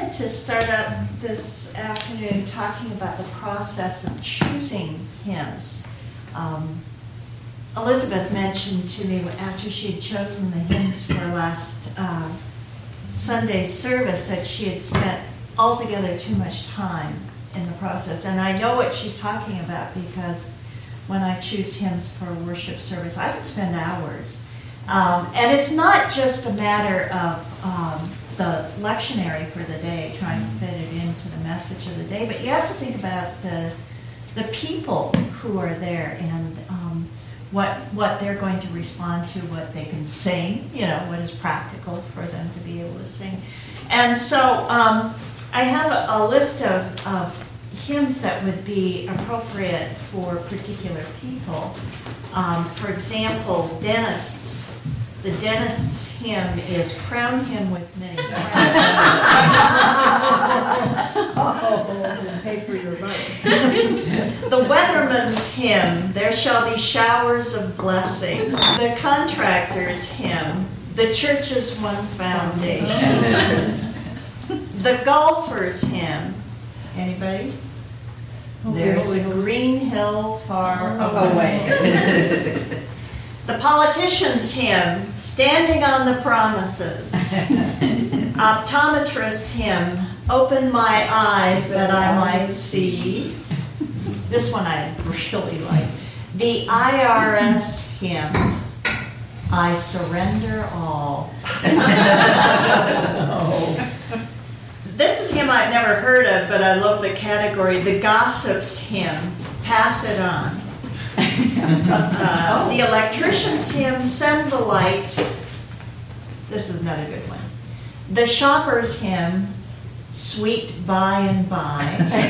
wanted to start out this afternoon talking about the process of choosing hymns. Elizabeth mentioned to me after she had chosen the hymns for last Sunday's service that she had spent altogether too much time in the process. And I know what she's talking about because when I choose hymns for a worship service, I can spend hours. And it's not just a matter of the lectionary for the day, trying to fit it into the message of the day, but you have to think about the people who are there and what they're going to respond to, what they can sing, what is practical for them to be able to sing. And so I have a list of hymns that would be appropriate for particular people. For example, dentists. The dentist's hymn is "Crown Him with Many Crowns." Pay for your life. The weatherman's hymn, "There shall be showers of blessing." The contractor's hymn, "The church's one foundation." The golfer's hymn, anybody? There's a green hill far away. The politician's hymn, "Standing on the Promises." Optometrist's hymn, "Open my eyes that I might see." This one I really like. The IRS hymn, "I surrender all." This is a hymn I've never heard of, but I love the category. The gossip's hymn, "Pass it on." The electrician's hymn, "Send the light." This is not a good one. The shopper's hymn, "Sweet by and by."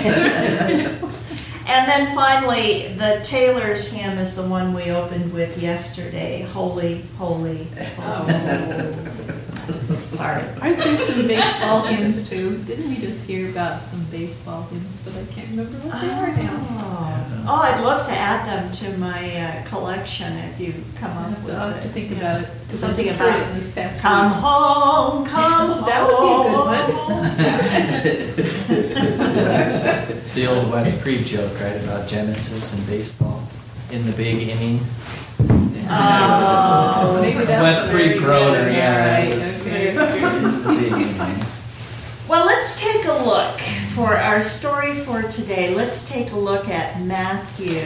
And then finally, the tailor's hymn is the one we opened with yesterday, "Holy, Holy, Holy." Sorry. Aren't there some baseball hymns too? Didn't we just hear about some baseball hymns, but I can't remember what they are now. Oh, I'd love to add them to my collection if you come up with I'll have to think about it. Something I just heard about it in this past "Come week. home, come home." That would be a good one. It's the old Wes Preeb joke, right, about Genesis and baseball in the big inning. Oh, Maybe that's Wes what they're Preeb Groner, doing. yeah. All right, It's okay. the big inning. well, let's take a look for our story for today. Let's take a look at Matthew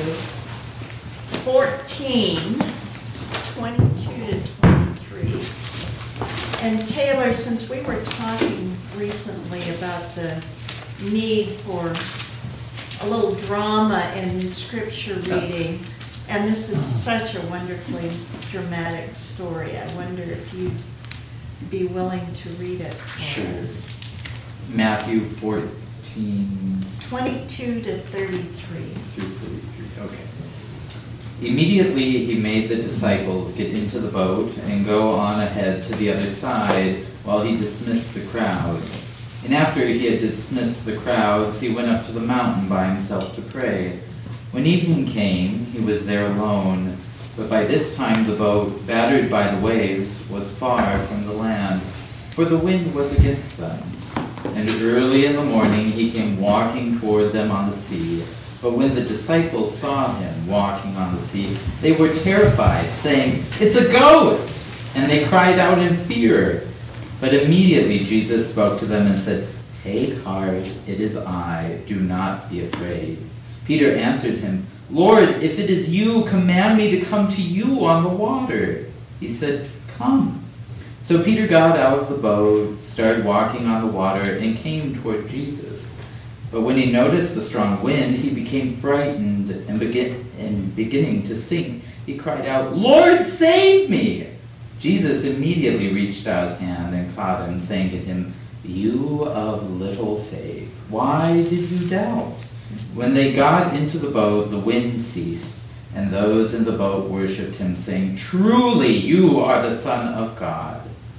14, 22 to 23. And Taylor, since we were talking recently about the need for a little drama in scripture reading, and this is such a wonderfully dramatic story, I wonder if you'd be willing to read it for Sure. us. Matthew 14 22 to 33. through 33. Okay. Immediately he made the disciples get into the boat and go on ahead to the other side while he dismissed the crowds. And after he had dismissed the crowds, he went up to the mountain by himself to pray. When evening came, he was there alone, but by this time the boat, battered by the waves, was far from the land, for the wind was against them. And early in the morning he came walking toward them on the sea. But when the disciples saw him walking on the sea, they were terrified, saying, "It's a ghost!" And they cried out in fear. But immediately Jesus spoke to them and said, "Take heart, it is I, do not be afraid." Peter answered him, "Lord, if it is you, command me to come to you on the water." He said, "Come." So Peter got out of the boat, started walking on the water, and came toward Jesus. But when he noticed the strong wind, he became frightened, and beginning to sink, he cried out, "Lord, save me!" Jesus immediately reached out his hand and caught him, saying to him, "You of little faith, why did you doubt?" When they got into the boat, the wind ceased, and those in the boat worshipped him, saying, "Truly, you are the Son of God."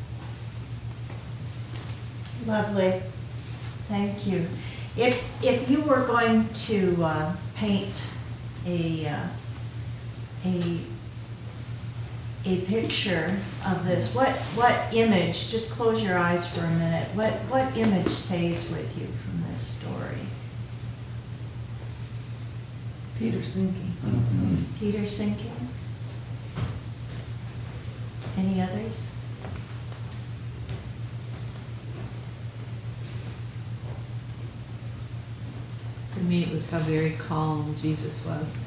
Lovely. Thank you. If you were going to a picture of this, what image, just close your eyes for a minute, what image stays with you from this story? Peter sinking. Mhm. Peter sinking? Any others? For me, it was how very calm Jesus was.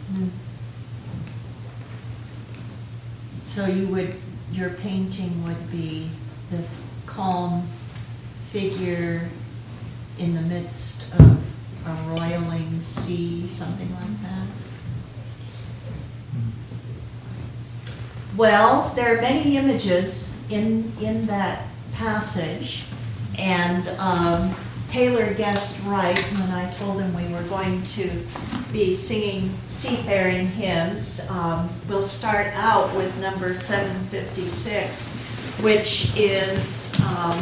So your painting would be this calm figure in the midst of a roiling sea, something like that? Well, there are many images in that passage, and Taylor guessed right when I told him we were going to be singing seafaring hymns. We'll start out with number 756, which is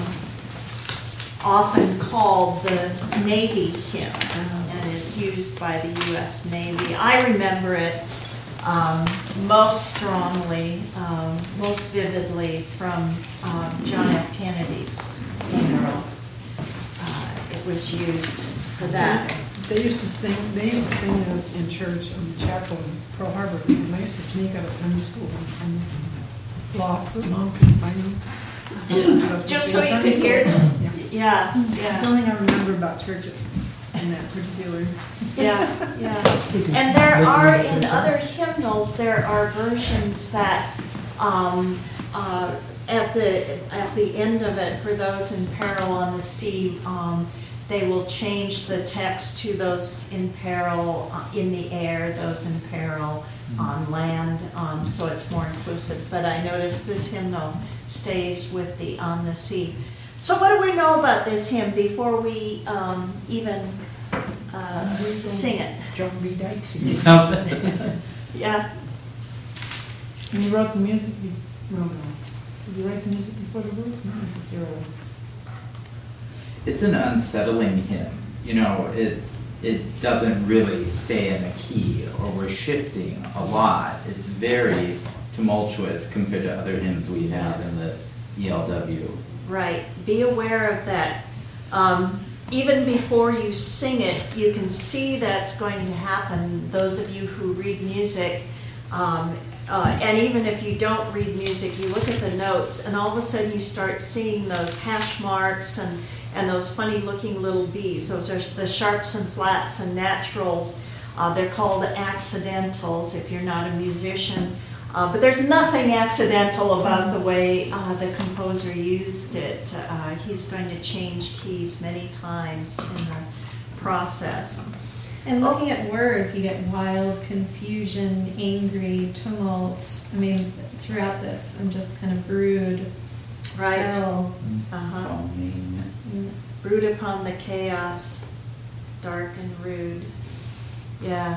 often called the Navy hymn and is used by the U.S. Navy. I remember it most strongly, most vividly from John F. Kennedy's funeral. It was used for that. They used to sing this in church, in the chapel in Pearl Harbor, and I used to sneak out of Sunday school and loft so mom couldn't find me. Just so you could hear this? Yeah. Yeah, It's the only thing I remember about church in that particular. yeah. And there are, in other hymnals, there are versions that, at the end of it, for those in peril on the sea, they will change the text to those in peril in the air, those in peril on land, so it's more inclusive. But I noticed this hymnal stays with the on the sea. So what do we know about this hymn before we even sing it? John B. Dykes. Yeah. And you wrote the music, no. Did you write the music before the book? Not necessarily. It's an unsettling hymn. You know, it doesn't really stay in a key, or we're shifting a lot. It's very tumultuous compared to other hymns we have in the ELW. Right, be aware of that. Even before you sing it, you can see that's going to happen. Those of you who read music, and even if you don't read music, you look at the notes, and all of a sudden you start seeing those hash marks and those funny looking little B's. Those are the sharps and flats and naturals. They're called accidentals if you're not a musician. But there's nothing accidental about the way the composer used it. He's going to change keys many times in the process. And looking at words, you get wild, confusion, angry, tumult. I mean, throughout this, and just kind of brood, Right. peril. Foaming. Brood upon the chaos, dark and rude. Yeah.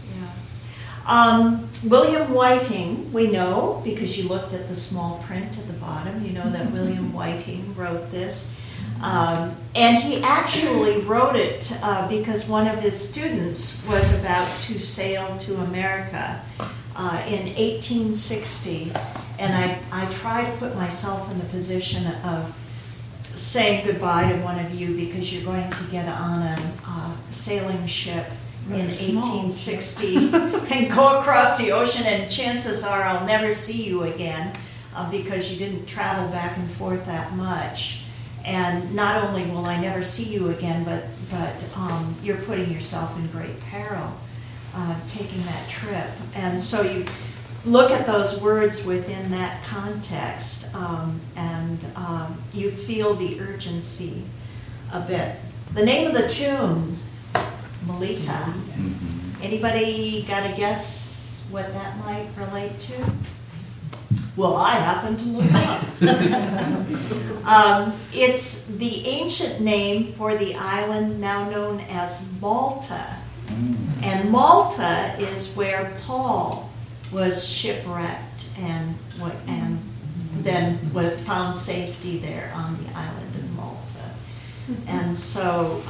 William Whiting, we know, because you looked at the small print at the bottom, you know that William Whiting wrote this. And he actually wrote it because one of his students was about to sail to America in 1860. And I try to put myself in the position of saying goodbye to one of you because you're going to get on a sailing ship in Rather small. 1860 and go across the ocean, and chances are I'll never see you again because you didn't travel back and forth that much. And not only will I never see you again, but you're putting yourself in great peril taking that trip. And so you look at those words within that context, and you feel the urgency a bit. The name of the tune, Melita. Mhm. Anybody got a guess what that might relate to? Well, I happen to look it up. It's the ancient name for the island now known as Malta. And Malta is where Paul was shipwrecked and then was found safety there on the island of Malta. And so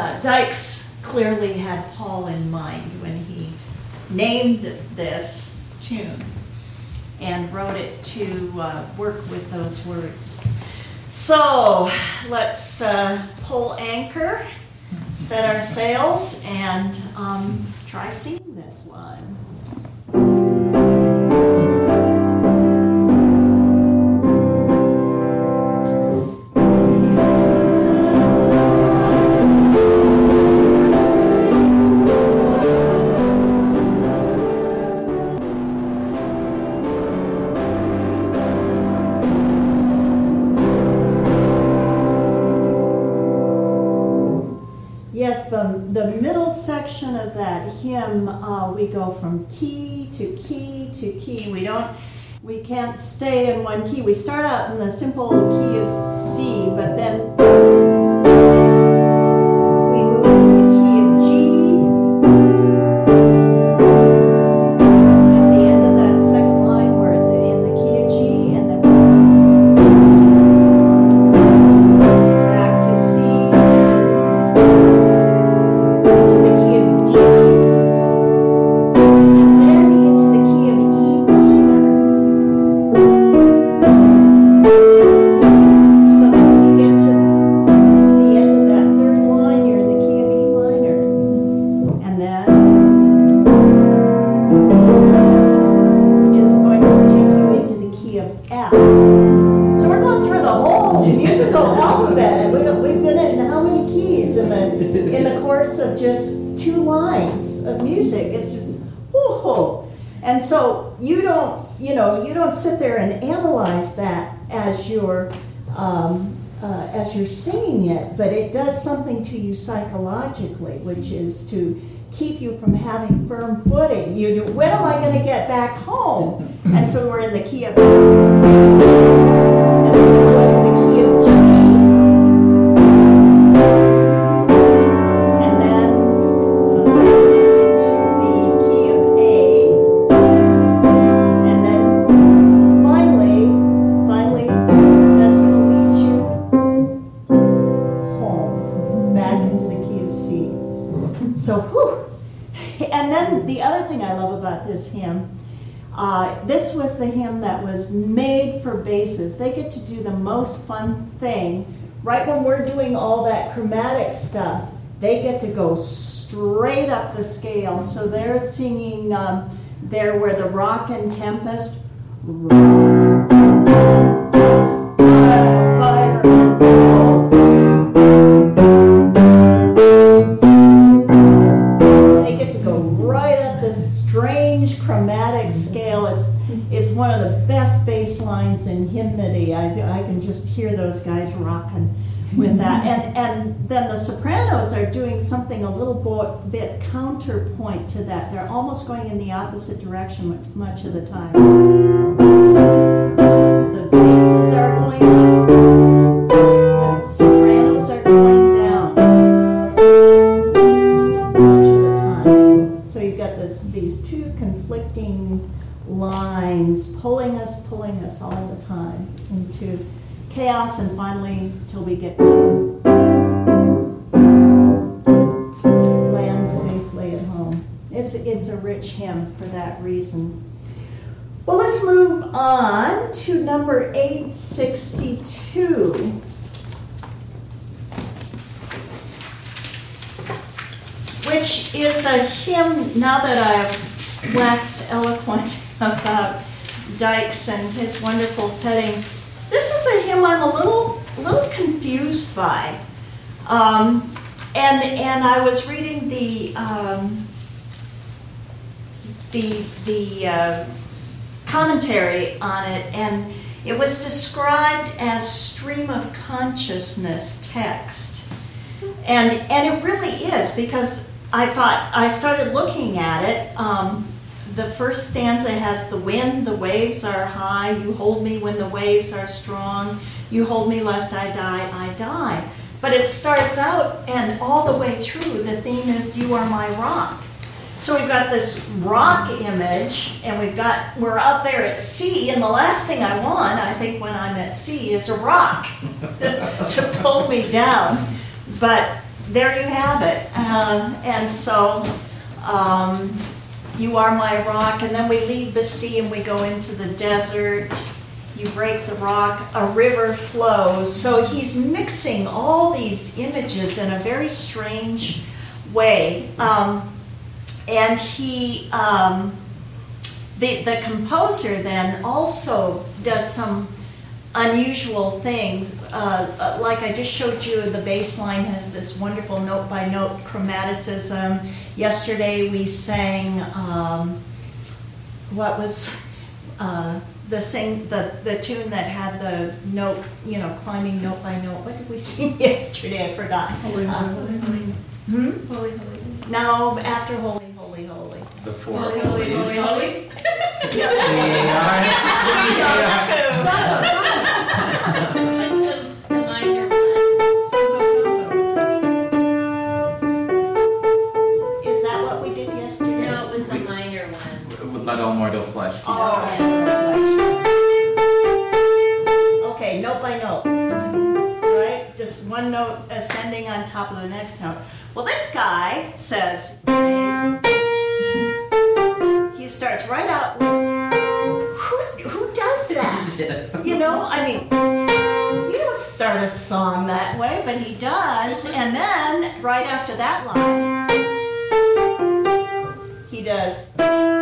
Dykes clearly had Paul in mind when he named this tune and wrote it to work with those words. So let's pull anchor, set our sails, and try singing this one. Yes, the middle section of that hymn, we go from key to key to key. We can't stay in one key. We start out in the simple key of C, but then we move into the key of G. At the end of that second line, we're in the key of G, and then back to C. Into the key of D, and then into the key of E minor. So that when you get to the end of that third line, you're in the key of E minor. And then is going to take you into the key of F. So we're going through the whole musical alphabet, and we've been in how many keys in the course of just 2 lines of music? It's just whoo. And so you don't sit there and analyze that as you're singing it, but it does something to you psychologically, which is to keep you from having firm footing. When am I going to get back home? And so we're in the key of, and then we go into the key of G, and then to the key of A, and then finally, that's going to lead you home, back into the key of C. So, whew. And then the other thing I love about this hymn, this was the hymn that was made for basses. They get to do the most fun thing. Right when we're doing all that chromatic stuff, they get to go straight up the scale. So they're singing there where the rock and tempest, fire and flow. They get to go right up this strange chromatic scale. It's one of the best bass lines in hymnody. I can just hear those guys rocking with that. And then the sopranos are doing something a little bit counterpoint to that. They're almost going in the opposite direction much of the time. The basses are going up, the sopranos are going down much of the time. So you've got these two conflicting lines pulling us all the time into chaos, and finally till we get to land safely at home. It's a rich hymn for that reason. Well, let's move on to number 862. Which is a hymn, now that I've waxed eloquent about Dykes and his wonderful setting. This is a hymn I'm a little confused by. And I was reading the commentary on it, and it was described as stream of consciousness text. And it really is, because I started looking at it. The first stanza has the wind, the waves are high, you hold me when the waves are strong, you hold me lest I die. But it starts out, and all the way through, the theme is you are my rock. So we've got this rock image, and we're out there at sea, and the last thing I want, I think, when I'm at sea is a rock to pull me down. But there you have it. And so You are my rock, and then we leave the sea and we go into the desert. You break the rock, a river flows. So he's mixing all these images in a very strange way. And he, the composer then also does some unusual things. Like I just showed you, the bass line has this wonderful note-by-note chromaticism. Yesterday we sang, what was the tune that had the note, climbing note by note. What did we sing yesterday? I forgot. Holy, holy, holy. Hmm? Holy, holy. No, after Holy, Holy, Holy. The four Holy, holy, holy, holy. What's the minor one? Santo, Santo. Is that what we did yesterday? No, it was the minor one. Let all mortal flesh be Oh, saved. that's right. Okay, note by note. Right? Just one note ascending on top of the next note. Well, this guy says, he starts right out with, who does that? You don't start a song that way, but he does. And then, right after that line, he does.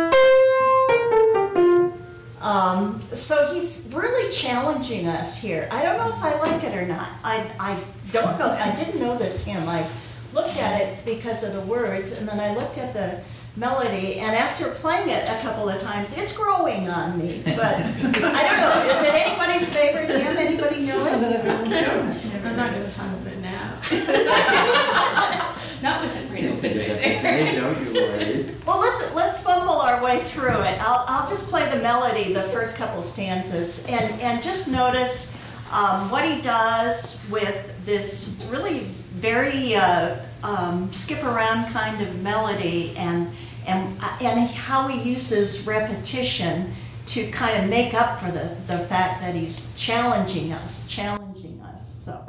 So he's really challenging us here. I don't know if I like it or not. I don't know. I didn't know this hymn. I looked at it because of the words, and then I looked at the melody, and after playing it a couple of times, it's growing on me. But I don't know. Is it anybody's favorite hymn? Anybody know it? I'm not gonna talk about it now. Not with the greatest Today, don't you worry. Well, let's fumble our way through it. I'll just play the melody, the first couple stanzas, and just notice what he does with this really very skip around kind of melody, and how he uses repetition to kind of make up for the fact that he's challenging us. So.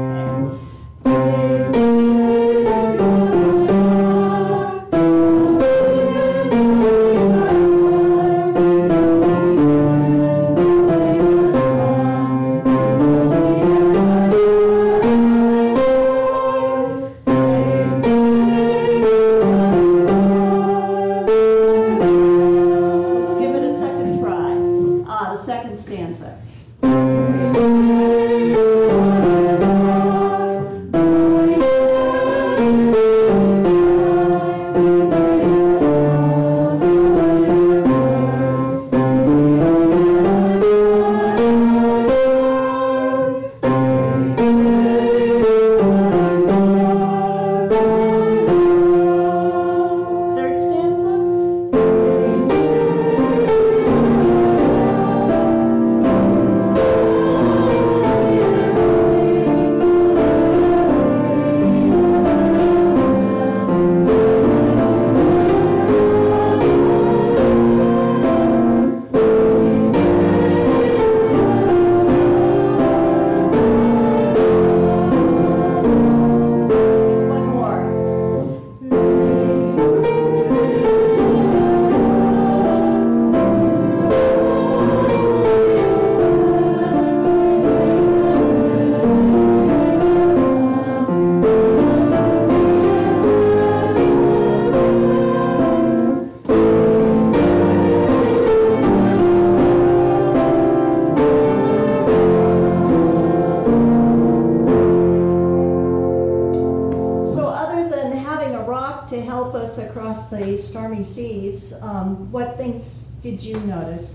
Okay. Let's give it a second try. The second stanza. Third stanza. Let's do one more. So other than having a rock to help us across the stormy seas, what things did you notice?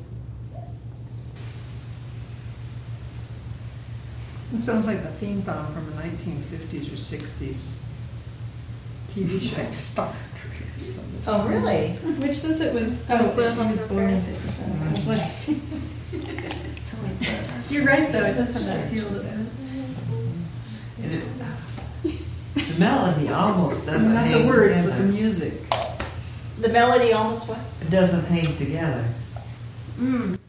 It sounds like the theme song from a 1950s or 60s TV show. Star Trek. Oh, really? Which, since it was, Oh, he was born in 55. You're right, though, it does have that feel, doesn't it? The melody almost doesn't Not hang the words, but the together. music. The melody almost what? It doesn't hang together. Mm.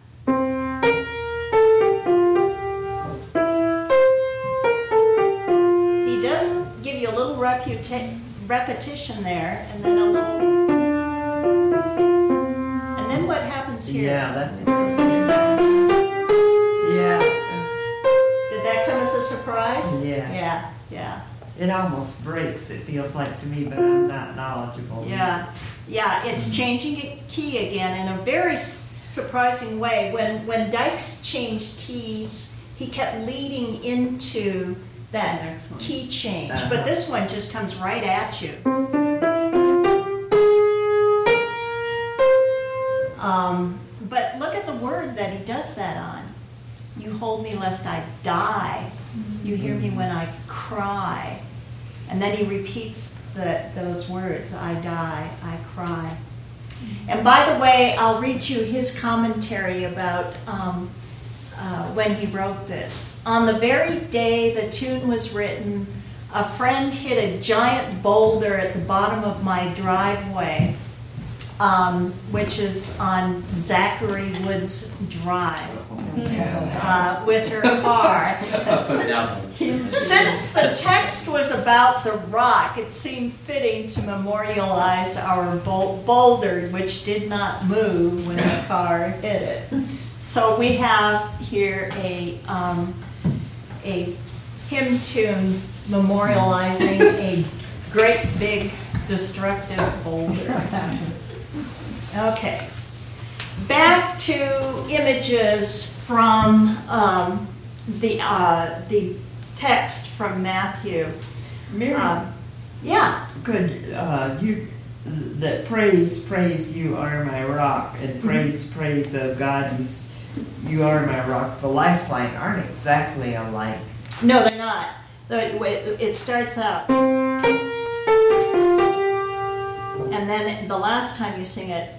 He does give you a little repetition there, and then a little. here. Yeah, that's yeah, Did that come as a surprise? Yeah. Yeah, yeah, it almost breaks, it feels like to me, but I'm not knowledgeable. yeah. Yeah, it's changing key again in a very surprising way. When Dykes changed keys, he kept leading into that Next one. key change. Uh-huh. But this one just comes right at you. But look at the word that he does that on. You hold me lest I die. You hear me when I cry. And then he repeats those words, I die, I cry. And by the way, I'll read you his commentary about when he wrote this. On the very day the tune was written, a friend hit a giant boulder at the bottom of my driveway, which is on Zachary Woods Drive, with her car. Since the text was about the rock, it seemed fitting to memorialize our boulder, which did not move when the car hit it. So we have here a hymn tune memorializing a great big destructive boulder. Okay, back to images from the text from Matthew. Mary, Yeah, could you, that praise you are my rock, and praise of God you are my rock, the last line aren't exactly alike. no, they're not. It starts out, and then the last time you sing it,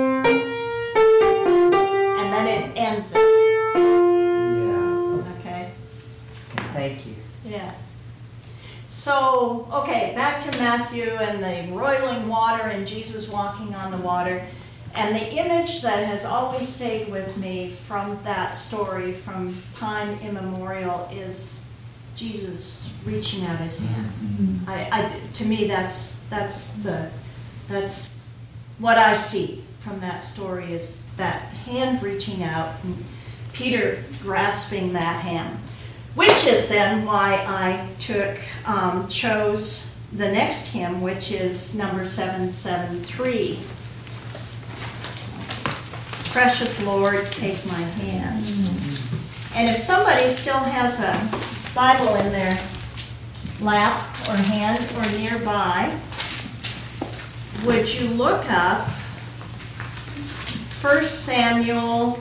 and then it ends it. Yeah, Okay. thank you. Yeah. So, okay, back to Matthew and the roiling water and Jesus walking on the water. And the image that has always stayed with me from that story from time immemorial is Jesus reaching out his hand. To me, that's what I see from that story is that hand reaching out, and Peter grasping that hand. Which is then why I chose the next hymn, which is number 773. Precious Lord, take my hand. And if somebody still has a Bible in their lap or hand or nearby, would you look up 1 Samuel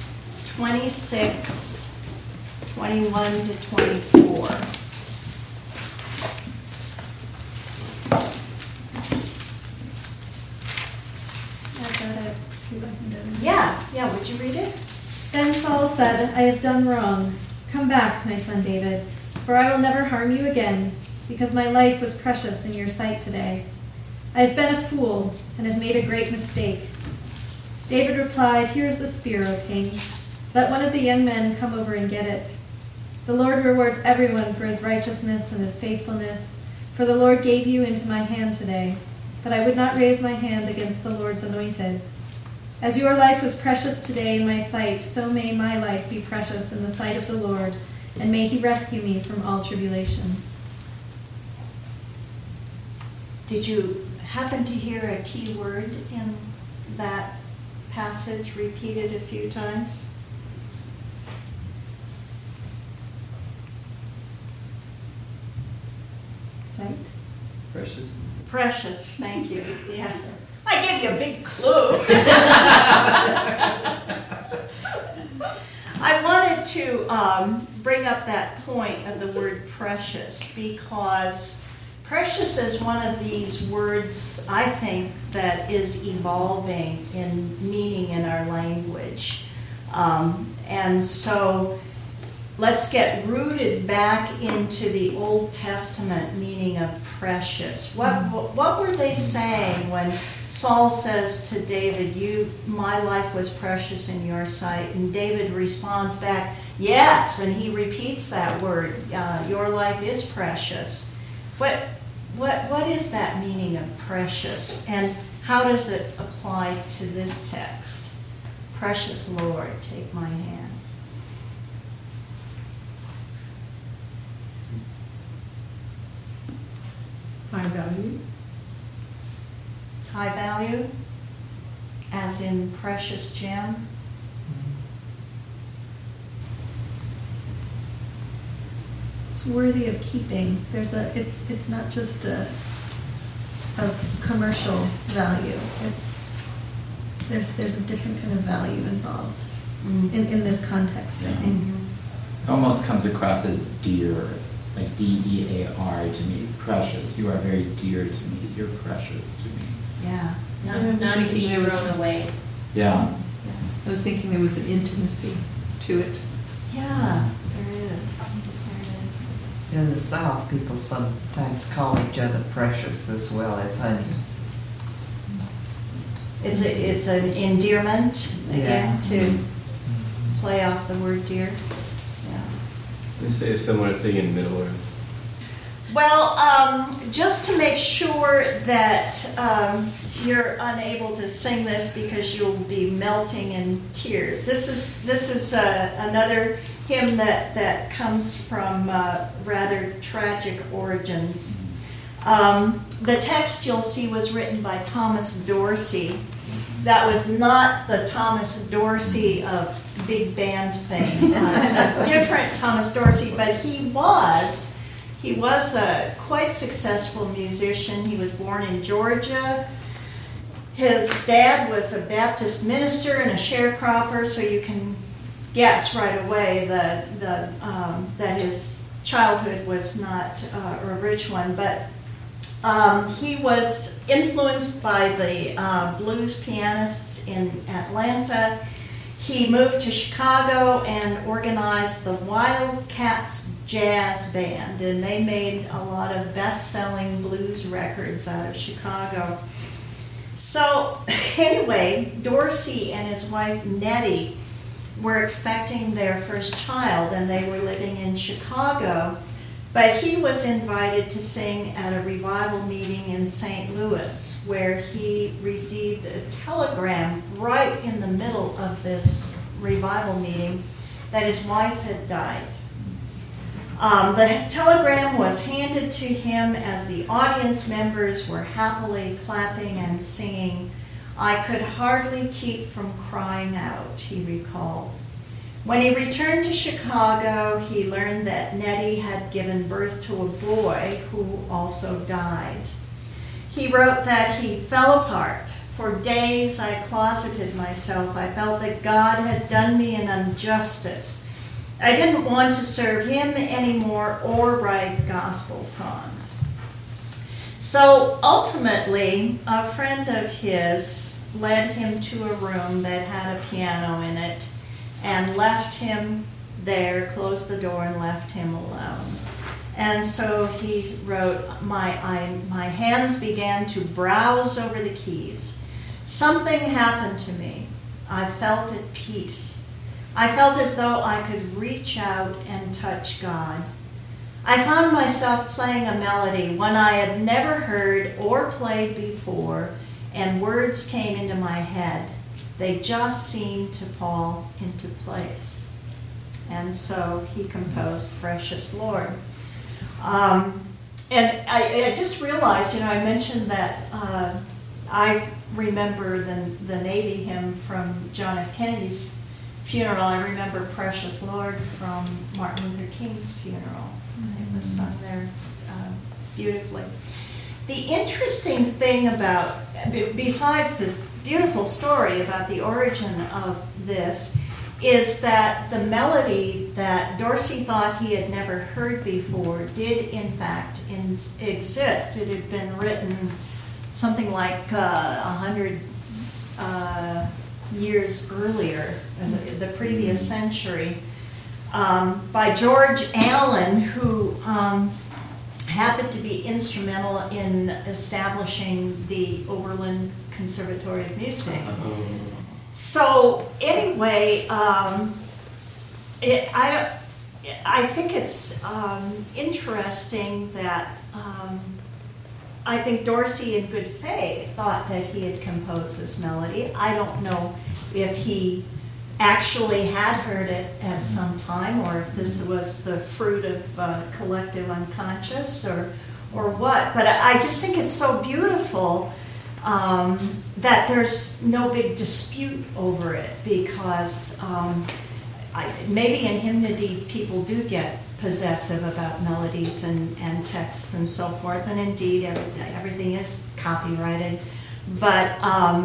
26, 21 to 24. Yeah, would you read it? Then Saul said, I have done wrong. Come back, my son David, for I will never harm you again, because my life was precious in your sight today. I have been a fool and have made a great mistake. David replied, Here is the spear, O king. Let one of the young men come over and get it. The Lord rewards everyone for his righteousness and his faithfulness, for the Lord gave you into my hand today, but I would not raise my hand against the Lord's anointed. As your life was precious today in my sight, so may my life be precious in the sight of the Lord, and may he rescue me from all tribulation. Did you happen to hear a key word in that passage repeated a few times? Sight? Precious. Precious, thank you. Yes. I gave you a big clue. I wanted to bring up that point of the word precious because precious is one of these words, I think, that is evolving in meaning in our language. And so let's get rooted back into the Old Testament meaning of precious. What were they saying when Saul says to David, my life was precious in your sight? And David responds back, yes, and he repeats that word, your life is precious. What is that meaning of precious, and how does it apply to this text? Precious Lord, take my hand. High value. High value, as in precious gem. It's worthy of keeping. It's not just a commercial value. There's a different kind of value involved in this context, I think. Almost comes across as dear, like D-E-A-R to me, precious. You are very dear to me. You're precious to me. Yeah. Not to be thrown away. Yeah. I was thinking there was an intimacy to it. Yeah, there is. There is. In the South, people sometimes call each other precious as well as honey. It's an endearment, again, to play off the word dear. Yeah. They say a similar thing in Middle Earth. Well, just to make sure that you're unable to sing this because you'll be melting in tears. This is another hymn that comes from rather tragic origins. The text you'll see was written by Thomas Dorsey. That was not the Thomas Dorsey of big band fame. It's a different Thomas Dorsey, but he was a quite successful musician. He was born in Georgia. His dad was a Baptist minister and a sharecropper, so you can guess right away that his childhood was not a rich one. But he was influenced by the blues pianists in Atlanta. He moved to Chicago and organized the Wildcats Jazz Band, and they made a lot of best-selling blues records out of Chicago. So anyway, Dorsey and his wife Nettie were expecting their first child, and they were living in Chicago. But he was invited to sing at a revival meeting in St. Louis, where he received a telegram right in the middle of this revival meeting that his wife had died. The telegram was handed to him as the audience members were happily clapping and singing. "I could hardly keep from crying out," he recalled. When he returned to Chicago, he learned that Nettie had given birth to a boy who also died. He wrote that he fell apart. "For days I closeted myself. I felt that God had done me an injustice. I didn't want to serve him anymore or write gospel songs." So ultimately, a friend of his led him to a room that had a piano in it and left him there, closed the door and left him alone. And so he wrote, my hands began to browse over the keys. Something happened to me. I felt at peace. I felt as though I could reach out and touch God. I found myself playing a melody, one I had never heard or played before, and words came into my head. They just seemed to fall into place. And so he composed Precious Lord. And I just realized, I mentioned that I remember the Navy hymn from John F. Kennedy's funeral. I remember Precious Lord from Martin Luther King's funeral. It was sung there beautifully. The interesting thing about, besides this beautiful story about the origin of this, is that the melody that Dorsey thought he had never heard before did in fact exist. It had been written something like 100 years earlier, the previous century, by George Allen, who happened to be instrumental in establishing the Oberlin Conservatory of Music. So anyway, I think it's interesting that I think Dorsey, in good faith, thought that he had composed this melody. I don't know if he actually had heard it at some time, or if this was the fruit of collective unconscious, or what. But I just think it's so beautiful that there's no big dispute over it, because maybe in hymnody people do get possessive about melodies and texts and so forth, and indeed everything is copyrighted. But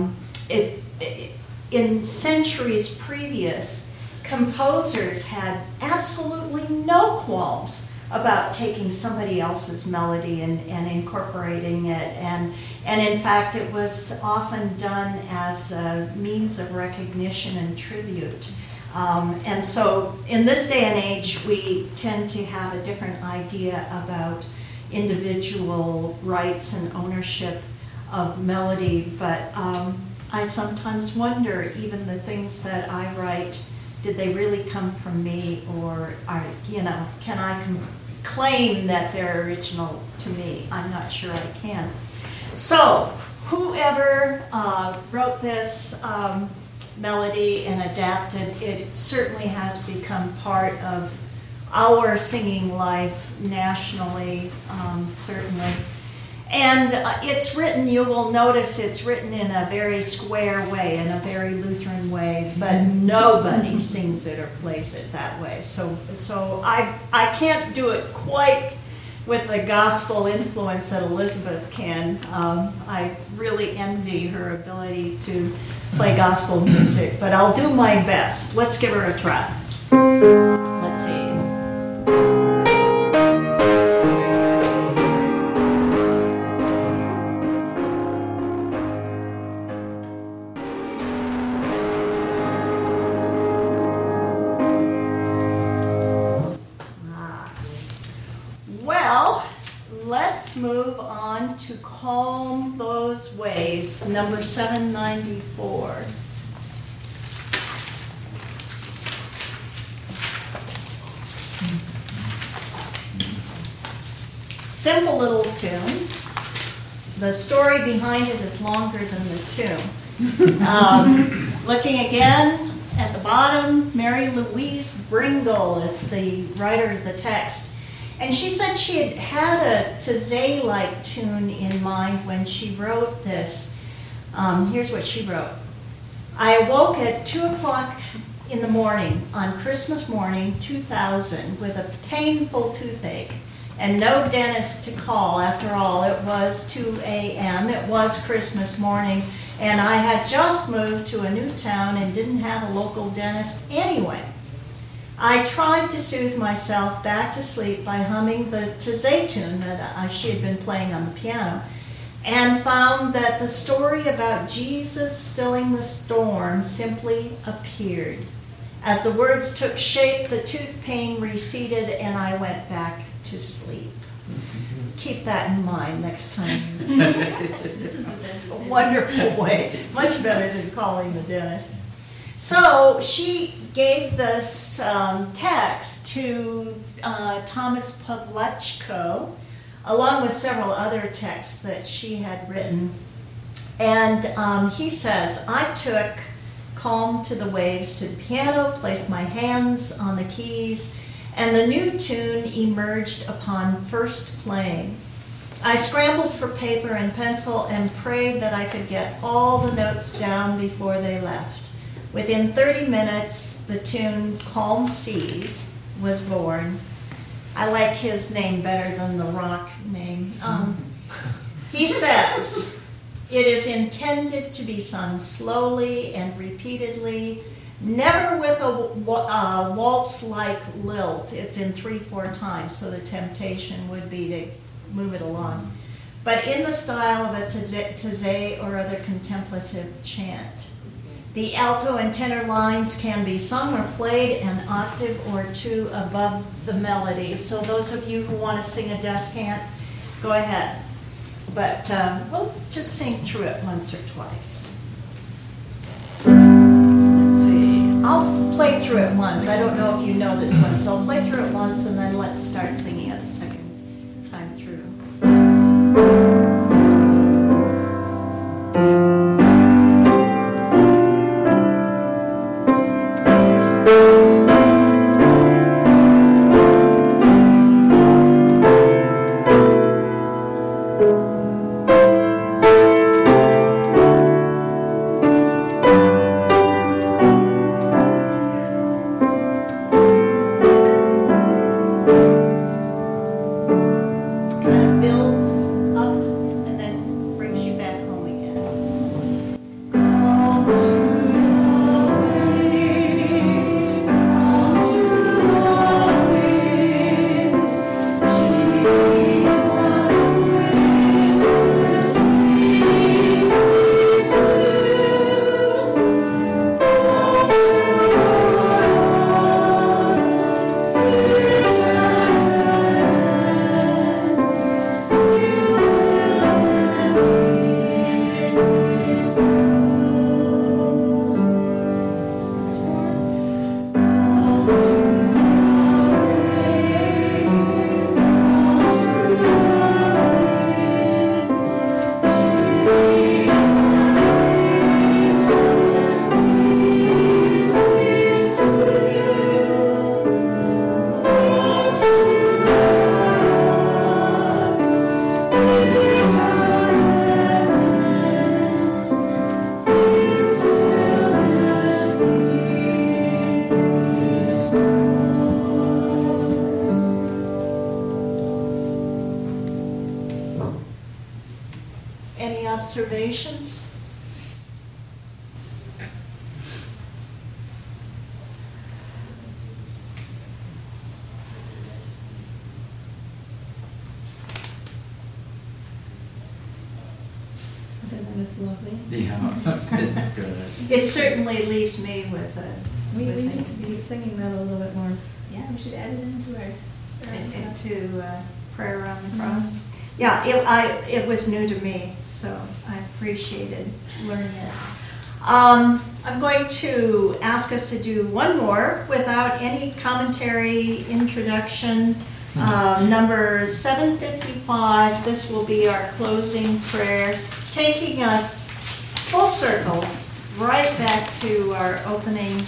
in centuries previous, composers had absolutely no qualms about taking somebody else's melody and incorporating it. And in fact, it was often done as a means of recognition and tribute. And so in this day and age, we tend to have a different idea about individual rights and ownership of melody, but I sometimes wonder, even the things that I write, did they really come from me, or can I claim that they're original to me? I'm not sure I can. So, whoever wrote this melody and adapted it certainly has become part of our singing life nationally, certainly. And it's written, you will notice it's written in a very square way, in a very Lutheran way, but nobody sings it or plays it that way. So I can't do it quite with the gospel influence that Elizabeth can. I really envy her ability to play gospel music, but I'll do my best. Let's give her a try. Let's see. Move on to Calm Those Waves, number 794. Simple little tune. The story behind it is longer than the tune. Looking again at the bottom, Mary Louise Bringle is the writer of the text. And she said she had a Taizé-like tune in mind when she wrote this. Here's what she wrote. I awoke at 2 o'clock in the morning on Christmas morning 2000 with a painful toothache and no dentist to call. After all, it was 2 a.m. It was Christmas morning, and I had just moved to a new town and didn't have a local dentist anyway. I tried to soothe myself back to sleep by humming the Taizé tune that she had been playing on the piano, and found that the story about Jesus stilling the storm simply appeared. As the words took shape, the tooth pain receded, and I went back to sleep. Keep that in mind next time. This is the best. A wonderful way, much better than calling the dentist. So she gave this text to Thomas Pawliczko, along with several other texts that she had written. And he says, I took Calm to the Waves to the piano, placed my hands on the keys, and the new tune emerged upon first playing. I scrambled for paper and pencil and prayed that I could get all the notes down before they left. Within 30 minutes, the tune Calm Seas was born. I like his name better than the rock name. He says, it is intended to be sung slowly and repeatedly, never with a waltz-like lilt. It's in 3/4 times, so the temptation would be to move it along. But in the style of a Taizé or other contemplative chant. The alto and tenor lines can be sung or played an octave or two above the melody. So those of you who want to sing a descant, go ahead. But we'll just sing through it once or twice. Let's see. I'll play through it once. I don't know if you know this one, so I'll play through it once and then let's start singing it the second time through. Any observations? Other than it's lovely. Yeah, it's good. It certainly leaves me with a. We with need a- to be singing that a little bit more. Yeah, we should add it into our. Into prayer on the cross. Yeah, it was new to me, so I appreciated learning it. I'm going to ask us to do one more without any commentary, introduction. Number 755, this will be our closing prayer, taking us full circle right back to our opening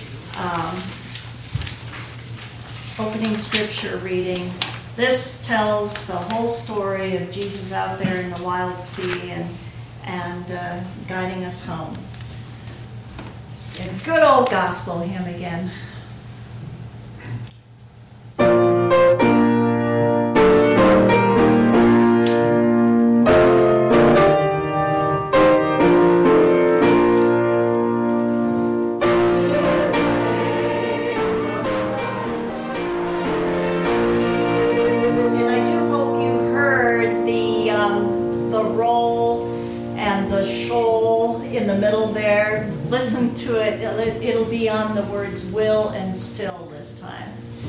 scripture reading. This tells the whole story of Jesus out there in the wild sea and guiding us home. A good old gospel hymn again. Listen to it, it'll be on the words will and still this time.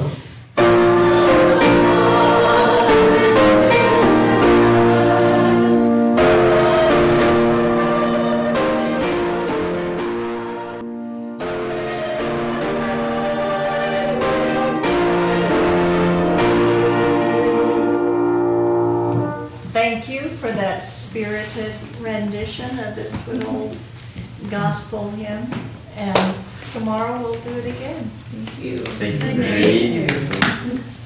Thank you for that spirited rendition of this good old gospel hymn, and tomorrow we'll do it again. Thank you. Thanks, Thank Mary. you.